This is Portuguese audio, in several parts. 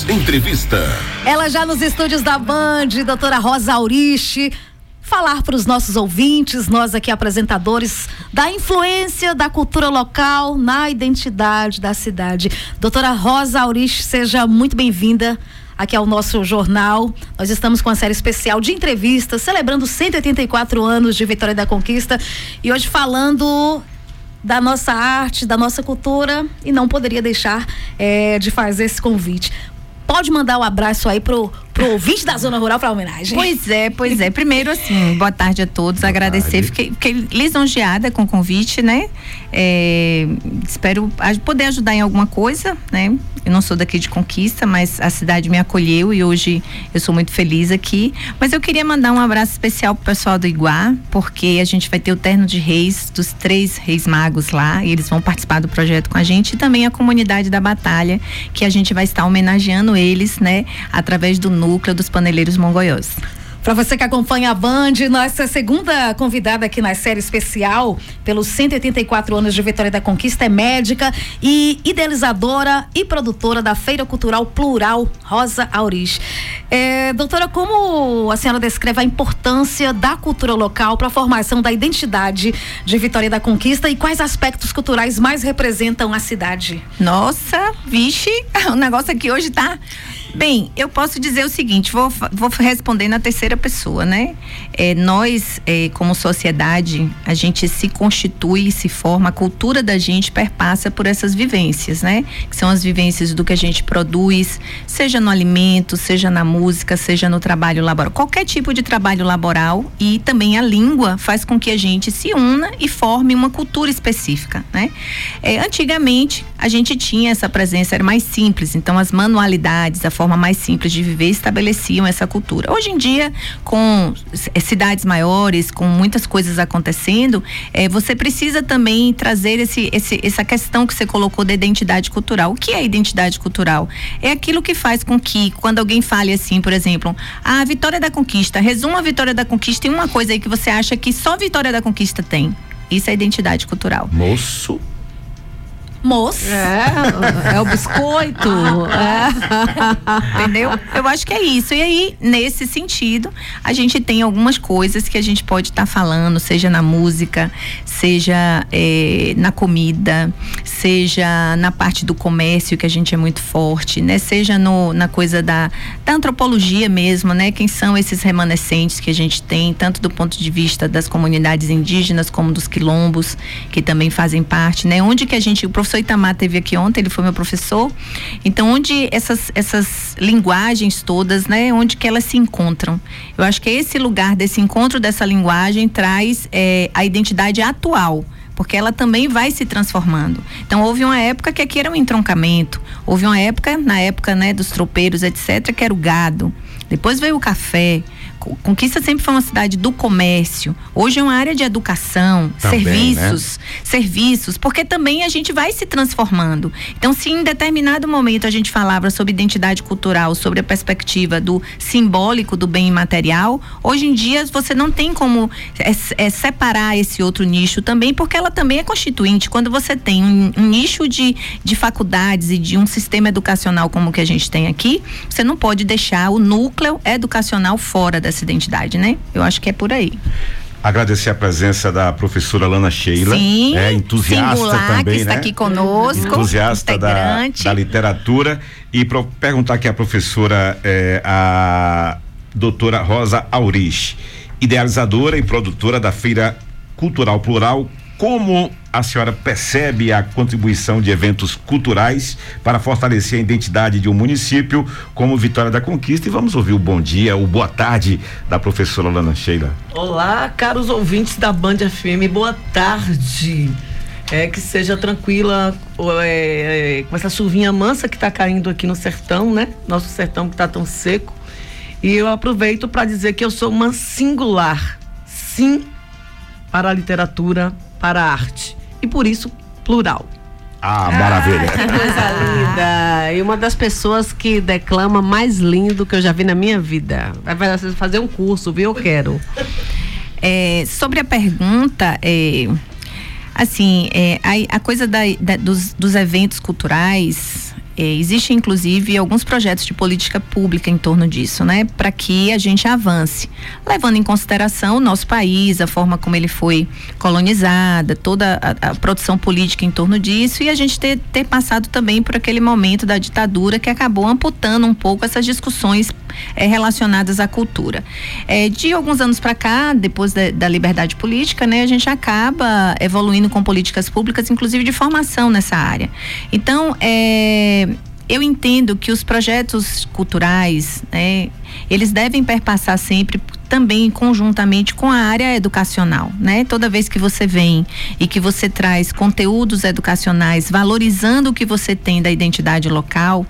Vox Entrevista. Ela já nos estúdios da Band, doutora Rosa Aurich, falar para os nossos ouvintes, nós aqui apresentadores, da influência da cultura local na identidade da cidade. Doutora Rosa Aurich, seja muito bem-vinda aqui ao nosso jornal. Nós estamos com uma série especial de entrevistas, celebrando 184 anos de Vitória da Conquista, e hoje falando da nossa arte, da nossa cultura, e não poderia deixar de fazer esse convite. Pode mandar um abraço aí pro ouvinte da Zona Rural para homenagem. Pois é. Primeiro, assim, boa tarde a todos. Boa agradecer. Fiquei lisonjeada com o convite, né? Espero poder ajudar em alguma coisa, né? Eu não sou daqui de Conquista, mas a cidade me acolheu e hoje eu sou muito feliz aqui. Mas eu queria mandar um abraço especial pro pessoal do Iguá, porque a gente vai ter o terno de reis dos 3 reis magos lá, e eles vão participar do projeto com a gente, e também a comunidade da Batalha, que a gente vai estar homenageando eles, né? Através do núcleo dos paneleiros Mongoiós. Para você que acompanha a Band, nossa segunda convidada aqui na série especial, pelos 184 anos de Vitória da Conquista, é médica e idealizadora e produtora da Feira Cultural Plural, Rosa Aurich. Doutora, como a senhora descreve a importância da cultura local para a formação da identidade de Vitória da Conquista, e quais aspectos culturais mais representam a cidade? Nossa, vixe, o negócio aqui hoje tá... Bem, eu posso dizer o seguinte, vou responder na terceira pessoa, né? Nós, como sociedade, a gente se constitui, se forma, a cultura da gente perpassa por essas vivências, né? Que são as vivências do que a gente produz, seja no alimento, seja na música, seja no trabalho laboral, qualquer tipo de trabalho laboral, e também a língua faz com que a gente se una e forme uma cultura específica, né? Antigamente, a gente tinha essa presença, era mais simples, então as manualidades, a forma mais simples de viver estabeleciam essa cultura. Hoje em dia, com cidades maiores, com muitas coisas acontecendo, você precisa também trazer essa questão que você colocou da identidade cultural. O que é identidade cultural? É aquilo que faz com que, quando alguém fale assim, por exemplo, a Vitória da Conquista, resuma a Vitória da Conquista em uma coisa aí que você acha que só Vitória da Conquista tem. Isso é identidade cultural. Moço. É o biscoito. Entendeu? Eu acho que é isso. E aí, nesse sentido, a gente tem algumas coisas que a gente pode estar falando, seja na música, seja na comida, seja na parte do comércio, que a gente é muito forte, né? Seja na coisa da antropologia mesmo, né? Quem são esses remanescentes que a gente tem, tanto do ponto de vista das comunidades indígenas, como dos quilombos, que também fazem parte, né? Onde que o professor Itamar esteve aqui ontem, ele foi meu professor, então onde essas linguagens todas, né, onde que elas se encontram. Eu acho que esse lugar desse encontro dessa linguagem traz a identidade atual, porque ela também vai se transformando. Então houve uma época que aqui era um entroncamento, houve uma época, na época, né, dos tropeiros, etc., que era o gado, depois veio o café. Conquista sempre foi uma cidade do comércio. Hoje é uma área de educação, também, serviços, porque também a gente vai se transformando. Então, se em determinado momento a gente falava sobre identidade cultural, sobre a perspectiva do simbólico do bem imaterial, hoje em dia você não tem como separar esse outro nicho também, porque ela também é constituinte. Quando você tem um nicho de faculdades e de um sistema educacional como o que a gente tem aqui, você não pode deixar o núcleo educacional fora dessa identidade, né? Eu acho que é por aí. Agradecer a presença da professora Lana Sheila. Sim, entusiasta singular, também, que está aqui conosco, entusiasta da literatura, e perguntar aqui a professora, a doutora Rosa Aurich, idealizadora e produtora da Feira Cultural Plural. Como a senhora percebe a contribuição de eventos culturais para fortalecer a identidade de um município como Vitória da Conquista? E vamos ouvir o bom dia, o boa tarde da professora Lana Sheila. Olá, caros ouvintes da Band FM, boa tarde. Que seja tranquila, com essa chuvinha mansa que está caindo aqui no sertão, né? Nosso sertão que está tão seco. E eu aproveito para dizer que eu sou uma singular, sim, para a literatura, para a arte, e por isso plural. Maravilha. Que coisa linda. E uma das pessoas que declama mais lindo que eu já vi na minha vida. Vai fazer um curso, viu? Eu quero. Sobre a pergunta, assim, a coisa dos eventos culturais, Existem, inclusive, alguns projetos de política pública em torno disso, né? Para que a gente avance, levando em consideração o nosso país, a forma como ele foi colonizada, toda a produção política em torno disso, e a gente ter passado também por aquele momento da ditadura que acabou amputando um pouco essas discussões relacionadas à cultura. De alguns anos para cá, depois da liberdade política, né? A gente acaba evoluindo com políticas públicas, inclusive de formação nessa área. Então, eu entendo que os projetos culturais, né, eles devem perpassar sempre também conjuntamente com a área educacional, né? Toda vez que você vem e que você traz conteúdos educacionais, valorizando o que você tem da identidade local,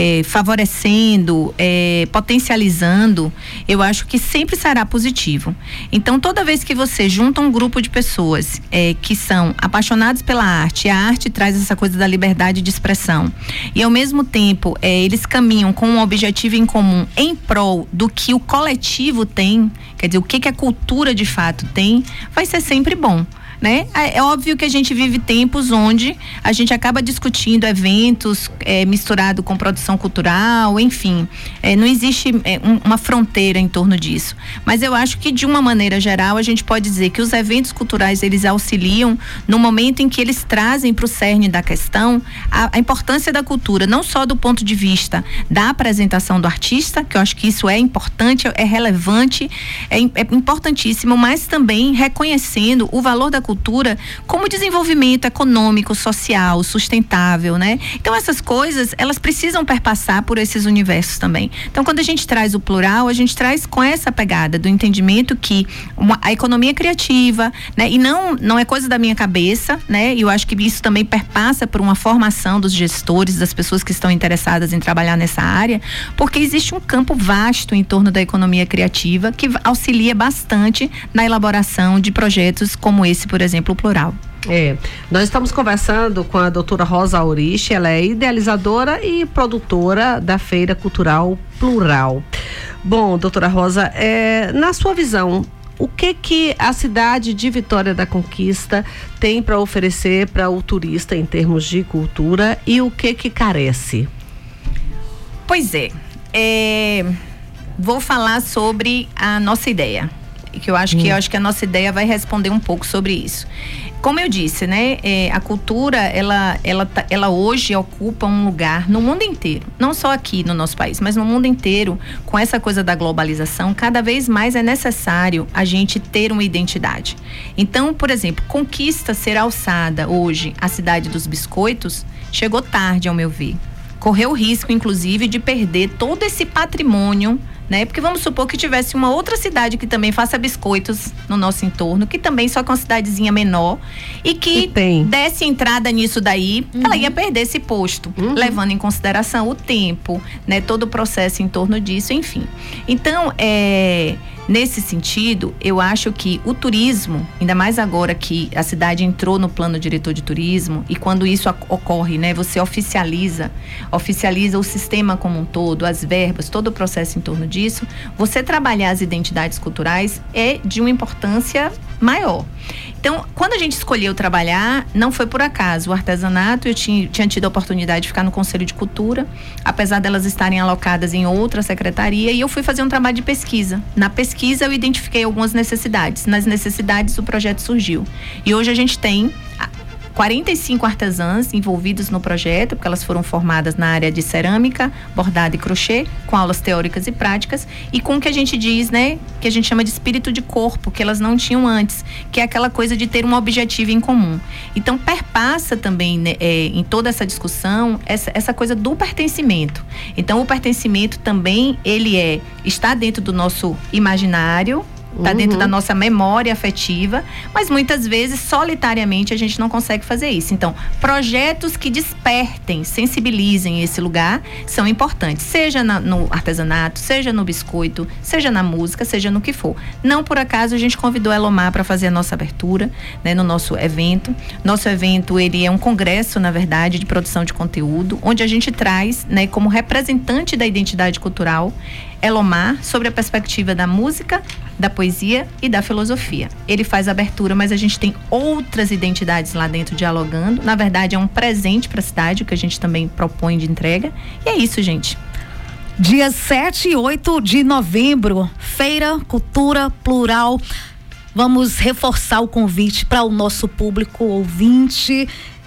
favorecendo, potencializando, eu acho que sempre será positivo. Então, toda vez que você junta um grupo de pessoas que são apaixonados pela arte, e a arte traz essa coisa da liberdade de expressão, e ao mesmo tempo eles caminham com um objetivo em comum em prol do que o coletivo tem, quer dizer, o que a cultura de fato tem, vai ser sempre bom, né? É óbvio que a gente vive tempos onde a gente acaba discutindo eventos misturado com produção cultural, enfim, não existe uma fronteira em torno disso, mas eu acho que de uma maneira geral a gente pode dizer que os eventos culturais eles auxiliam no momento em que eles trazem para o cerne da questão a importância da cultura, não só do ponto de vista da apresentação do artista, que eu acho que isso é importante, é relevante, é importantíssimo, mas também reconhecendo o valor da cultura como desenvolvimento econômico, social, sustentável, né? Então essas coisas, elas precisam perpassar por esses universos também. Então quando a gente traz o plural, a gente traz com essa pegada do entendimento que a economia criativa, né? E não é coisa da minha cabeça, né? E eu acho que isso também perpassa por uma formação dos gestores, das pessoas que estão interessadas em trabalhar nessa área, porque existe um campo vasto em torno da economia criativa que auxilia bastante na elaboração de projetos como esse, por exemplo, o Plural. Nós estamos conversando com a doutora Rosa Aurich, ela é idealizadora e produtora da Feira Cultural Plural. Bom, doutora Rosa, na sua visão, o que a cidade de Vitória da Conquista tem para oferecer para o turista em termos de cultura e o que carece? Pois vou falar sobre a nossa ideia, que eu acho que a nossa ideia vai responder um pouco sobre isso. Como eu disse, né, a cultura, ela hoje ocupa um lugar no mundo inteiro, não só aqui no nosso país, mas no mundo inteiro, com essa coisa da globalização, cada vez mais é necessário a gente ter uma identidade. Então, por exemplo, Conquista ser alçada hoje a cidade dos biscoitos, chegou tarde, ao meu ver. Correu o risco, inclusive, de perder todo esse patrimônio, né? Porque vamos supor que tivesse uma outra cidade que também faça biscoitos no nosso entorno, que também só que é uma cidadezinha menor e que desse entrada nisso daí, ela ia perder esse posto, levando em consideração o tempo, né? Todo o processo em torno disso, enfim. Então, nesse sentido, eu acho que o turismo, ainda mais agora que a cidade entrou no plano diretor de turismo, e quando isso ocorre, né, você oficializa o sistema como um todo, as verbas, todo o processo em torno disso, você trabalhar as identidades culturais é de uma importância maior. Então, quando a gente escolheu trabalhar, não foi por acaso. O artesanato, eu tinha tido a oportunidade de ficar no Conselho de Cultura, apesar delas estarem alocadas em outra secretaria, e eu fui fazer um trabalho de pesquisa. Na pesquisa, eu identifiquei algumas necessidades. Nas necessidades, o projeto surgiu. E hoje a gente tem 45 artesãs envolvidas no projeto, porque elas foram formadas na área de cerâmica, bordado e crochê, com aulas teóricas e práticas, e com o que a gente diz, né, que a gente chama de espírito de corpo, que elas não tinham antes, que é aquela coisa de ter um objetivo em comum. Então, perpassa também, né, em toda essa discussão, essa coisa do pertencimento. Então, o pertencimento também, ele está dentro do nosso imaginário, está dentro da nossa memória afetiva, mas muitas vezes, solitariamente, a gente não consegue fazer isso. Então, projetos que despertem, sensibilizem esse lugar são importantes, seja no artesanato, seja no biscoito, seja na música, seja no que for. Não por acaso a gente convidou a Elomar para fazer a nossa abertura, né, no nosso evento. Nosso evento, ele é um congresso, na verdade, de produção de conteúdo, onde a gente traz, né, como representante da identidade cultural, Elomar, sobre a perspectiva da música, da poesia e da filosofia. Ele faz abertura, mas a gente tem outras identidades lá dentro dialogando. Na verdade, é um presente para a cidade, o que a gente também propõe de entrega. E é isso, gente. Dias 7 e 8 de novembro, Feira Cultura Plural. Vamos reforçar o convite para o nosso público ouvinte.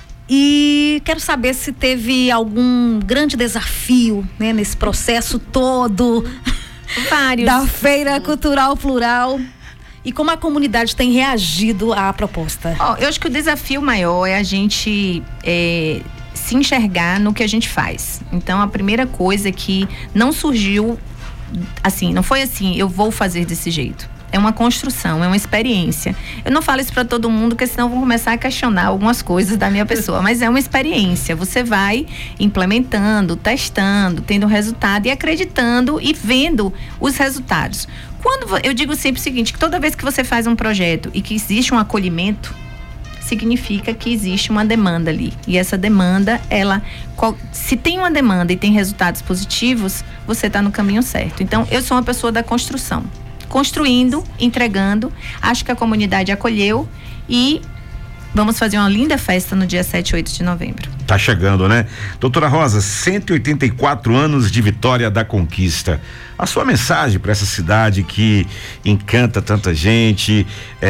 E quero saber se teve algum grande desafio, né, nesse processo todo. Vários. Da Feira Cultural Plural. E como a comunidade tem reagido à proposta? Eu acho que o desafio maior é a gente se enxergar no que a gente faz. Então, a primeira coisa é que não surgiu assim, não foi assim, eu vou fazer desse jeito. É uma construção, é uma experiência. Eu não falo isso para todo mundo, porque senão vão começar a questionar algumas coisas da minha pessoa. Mas é uma experiência. Você vai implementando, testando, tendo resultado e acreditando e vendo os resultados. Quando eu digo sempre o seguinte, que toda vez que você faz um projeto e que existe um acolhimento, significa que existe uma demanda ali. E essa demanda, se tem uma demanda e tem resultados positivos, você está no caminho certo. Então, eu sou uma pessoa da construção. Construindo, entregando, acho que a comunidade acolheu e vamos fazer uma linda festa no dia 7 e 8 de novembro. Tá chegando, né? Doutora Rosa, 184 anos de Vitória da Conquista. A sua mensagem para essa cidade que encanta tanta gente,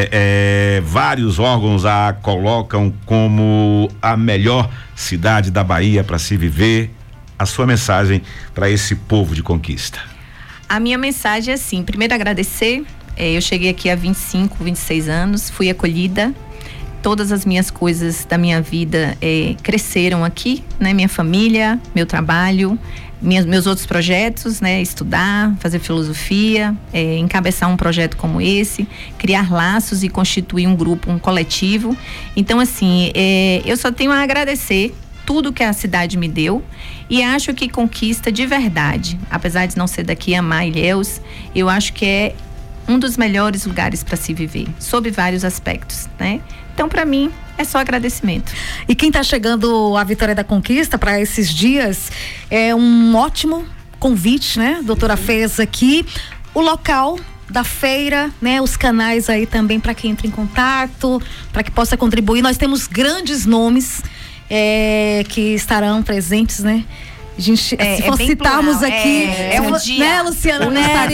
vários órgãos a colocam como a melhor cidade da Bahia para se viver. A sua mensagem para esse povo de Conquista. A minha mensagem é assim, primeiro agradecer, eu cheguei aqui há 25, 26 anos, fui acolhida, todas as minhas coisas da minha vida cresceram aqui, né? Minha família, meu trabalho, meus outros projetos, né? Estudar, fazer filosofia, encabeçar um projeto como esse, criar laços e constituir um grupo, um coletivo. Então, assim, eu só tenho a agradecer tudo que a cidade me deu e acho que Conquista de verdade, apesar de não ser daqui, amar Ilhéus, eu acho que é um dos melhores lugares para se viver, sob vários aspectos, né? Então, para mim, é só agradecimento. E quem está chegando à Vitória da Conquista para esses dias, é um ótimo convite, né? A doutora fez aqui o local da feira, né? Os canais aí também para quem entra em contato, para que possa contribuir. Nós temos grandes nomes que estarão presentes, né? A gente, se for citarmos plural, aqui, né, Luciana?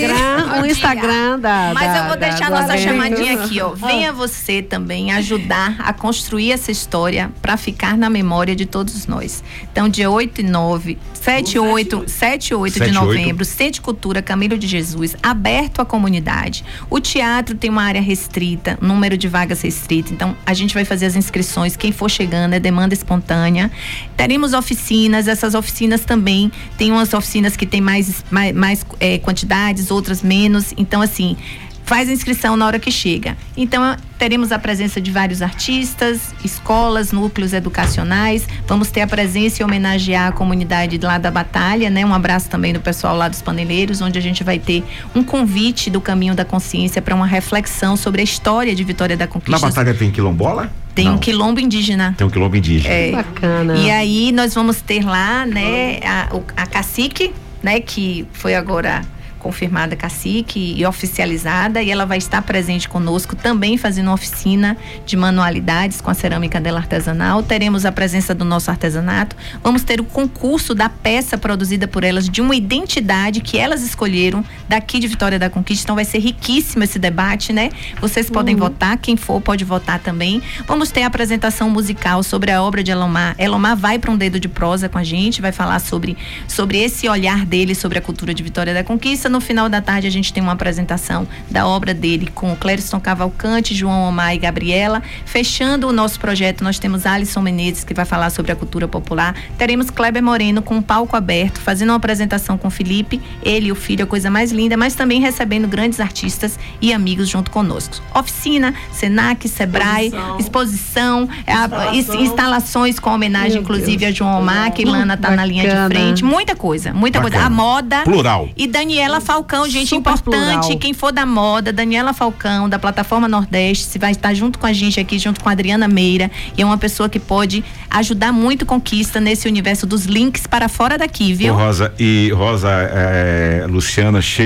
O Instagram da. Mas eu vou deixar a nossa chamadinha aqui, ó. Venha você também ajudar a construir essa história para ficar na memória de todos nós. Então, dia 8 e 9, 7 e 8 de novembro, Centro de Cultura Camilo de Jesus, aberto à comunidade. O teatro tem uma área restrita, número de vagas restrito. Então, a gente vai fazer as inscrições. Quem for chegando é demanda espontânea. Teremos oficinas, essas oficinas também tem umas oficinas que tem mais quantidades, outras menos. Então, assim, faz a inscrição na hora que chega. Então, teremos a presença de vários artistas, escolas, núcleos educacionais. Vamos ter a presença e homenagear a comunidade lá da Batalha, né? Um abraço também do pessoal lá dos Paneleiros, onde a gente vai ter um convite do Caminho da Consciência para uma reflexão sobre a história de Vitória da Conquista. Na Batalha tem quilombola? Tem um quilombo indígena. Tem um quilombo indígena. Bacana. E aí nós vamos ter lá, né, a cacique, né, que foi agora confirmada cacique e oficializada, e ela vai estar presente conosco também fazendo uma oficina de manualidades com a cerâmica dela artesanal. Teremos a presença do nosso artesanato, vamos ter o concurso da peça produzida por elas, de uma identidade que elas escolheram daqui de Vitória da Conquista. Então vai ser riquíssimo esse debate, né? Vocês podem votar, quem for pode votar também. Vamos ter a apresentação musical sobre a obra de Elomar. Elomar vai para um dedo de prosa com a gente, vai falar sobre esse olhar dele sobre a cultura de Vitória da Conquista. No final da tarde a gente tem uma apresentação da obra dele com Clériston Cavalcante, João Omar e Gabriela. Fechando o nosso projeto, nós temos Alisson Menezes, que vai falar sobre a cultura popular. Teremos Kleber Moreno com um palco aberto, fazendo uma apresentação com Felipe, ele e o filho, a coisa mais linda, mas também recebendo grandes artistas e amigos junto conosco. Oficina, Senac, Sebrae, exposição, instalações com homenagem, inclusive, a João Omar, que Lana tá na linha de frente. Muita coisa. A moda. Plural. E Daniela Falcão, gente, Super importante, plural. Quem for da moda, Daniela Falcão, da Plataforma Nordeste, se vai estar junto com a gente aqui, junto com a Adriana Meira, e é uma pessoa que pode ajudar muito Conquista nesse universo dos links para fora daqui, viu? Rosa, Luciana, Sheila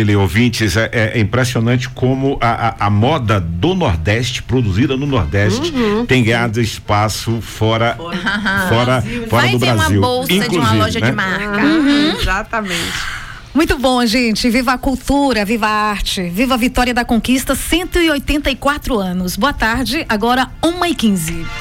Leile, ouvintes, é impressionante como a moda do Nordeste, produzida no Nordeste, tem ganhado espaço fora do Brasil. Vai ver uma bolsa de uma loja, né, de marca. Exatamente. Muito bom, gente. Viva a cultura, viva a arte, viva a Vitória da Conquista, 184 anos. Boa tarde, agora 1h15.